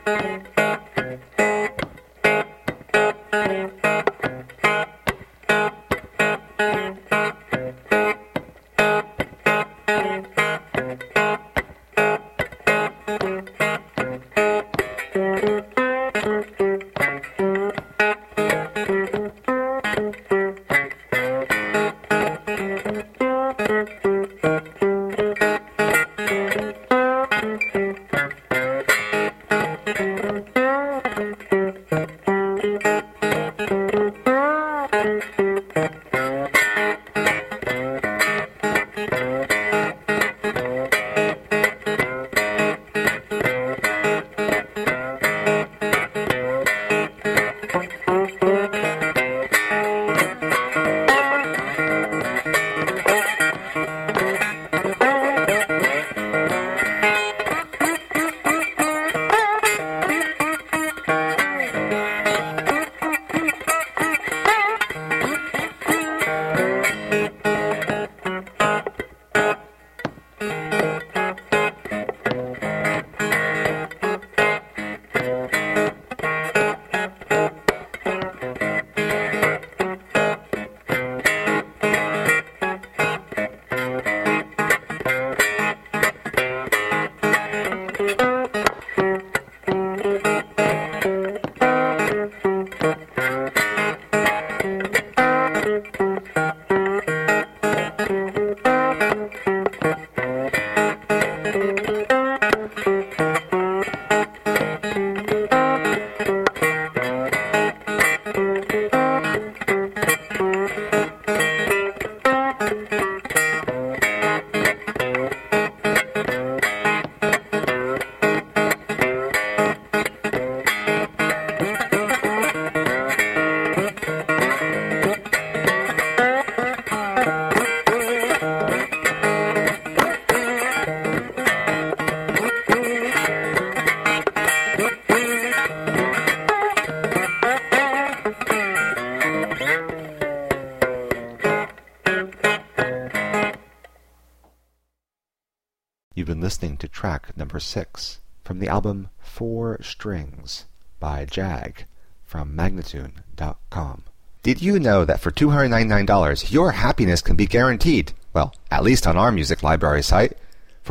You've been listening to track number 6 from the album 4 Strings by Jag from Magnatune.com. Did you know that for $299 your happiness can be guaranteed? Well, at least on our music library site. For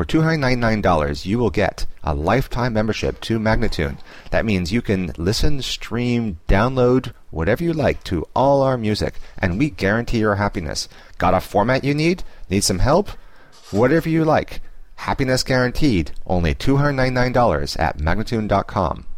$299 you will get a lifetime membership to Magnatune. That means you can listen, stream, download, whatever you like to all our music, and we guarantee your happiness. Got a format you need? Need some help? Whatever you like. Happiness guaranteed. Only $299 at Magnatune.com.